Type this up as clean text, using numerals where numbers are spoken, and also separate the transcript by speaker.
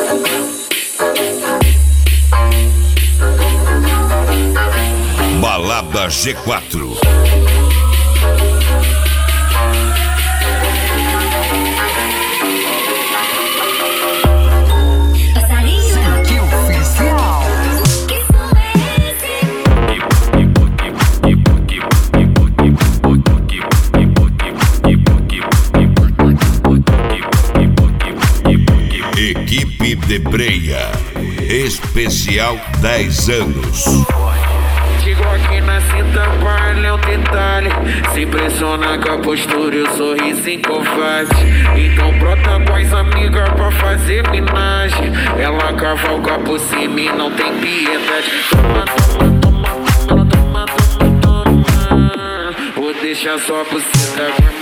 Speaker 1: Balada G4. Equipe de Breia, especial 10 anos.
Speaker 2: Digo aqui na cinta, vale é um detalhe. Se impressiona com a postura e o sorriso incovarde. Então brota com as amigas pra fazer minagem. Ela cavalga por cima e não tem piedade. Toma, toma, toma, toma, toma, toma, toma. Vou deixar só por cima.